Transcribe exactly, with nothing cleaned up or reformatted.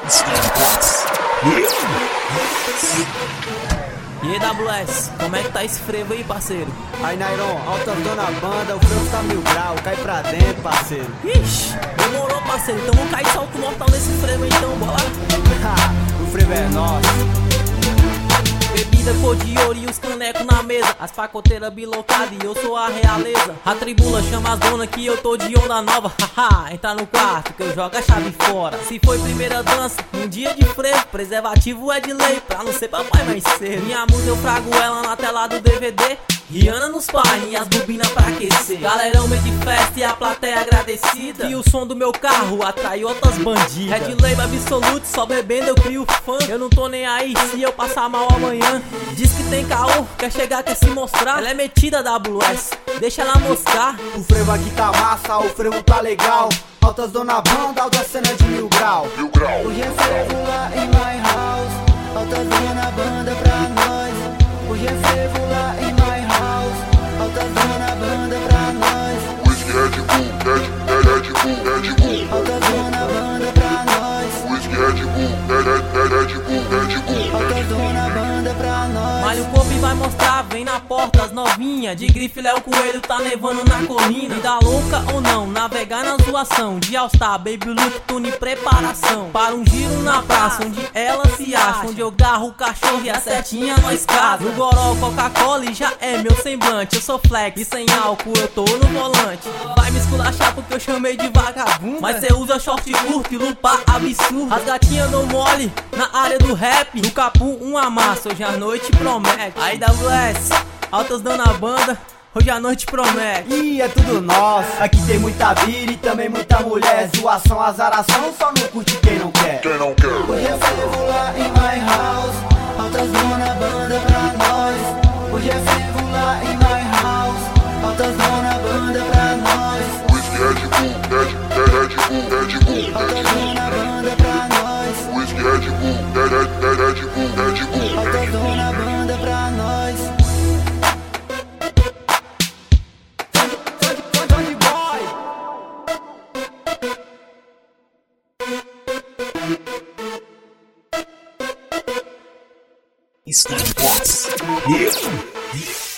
E aí, W S, como é que tá esse frevo aí, parceiro? Aí, Nairon, altas dona banda, o frevo tá mil grau, cai pra dentro, parceiro. Ixi, demorou, parceiro, então vamos cair salto mortal nesse frevo então, bora. O frevo é nosso. Bebida cor de ouro e os canecos na mesa, as pacoteiras bilocadas e eu sou a realeza. A tribula chama as donas que eu tô de onda nova. Haha, entra no quarto que eu jogo a chave fora. Se foi primeira dança, um dia de frevo, preservativo é de lei, pra não ser papai mais cedo. Minha musa eu frago ela na tela do D V D, Rihanna nos pares e as bobinas pra aquecer. Galerão meio de festa e a plateia agradecida, e o som do meu carro atrai outras bandidas. Red Label absoluto, só bebendo eu crio fã. Eu não tô nem aí se eu passar mal amanhã. Diz que tem caô, quer chegar, quer se mostrar. Ela é metida, W S, deixa ela mostrar. O frevo aqui tá massa, o frevo tá legal. Altas dona banda, alta cena de mil grau. Mil grau. Hoje é frevo lá em my house, altas dona banda pra nós. Hoje é frevo lá em my house, altas dona banda pra nós. Whisky Red Bull, Red, Red Bull, Red Bull. Altas dona banda pra nós. Whisky Red Bull, Red, Red, Red Bull, Red Bull. Altas dona banda pra nós. Malha o corpo e vai mostrar, vem na porta as novinha. De grife Léo Coelho tá nevando na colina. Vida louca ou não, navegar na zoação. De All-Star, Baby Look, tune preparação. Para um giro na praça, onde ela se acha. Onde eu garro o cachorro e a setinha nós casa. No goró, Coca-Cola e já é meu semblante. Eu sou flex e sem álcool eu tô no volante. Vai me esculachar porque eu chamei de vagabundo, mas cê usa short curto e lupa absurdo. As gatinhas não mole na área do rap. No capum um amasso, hoje a noite promete. Aí W S, altas dando a banda, hoje a noite promete. Ih, é tudo nosso. Aqui tem muita vira e também muita mulher. Zoação, azaração, só não curte quem não quer. Quem não quer? Hoje é frevo lá em my house, altas dona banda pra nós. Hoje é frevo lá em my house, altas dona banda pra nós. Whisky Red Bull, Red, Red Bull, Red Bull, Altas Red dona banda pra nós. Bull. Whisky Red Bull, Red, Red, Red Bull, Red Bull. Altas dona banda pra nós. Johnny Boy. Está em box. Yeah. Yeah.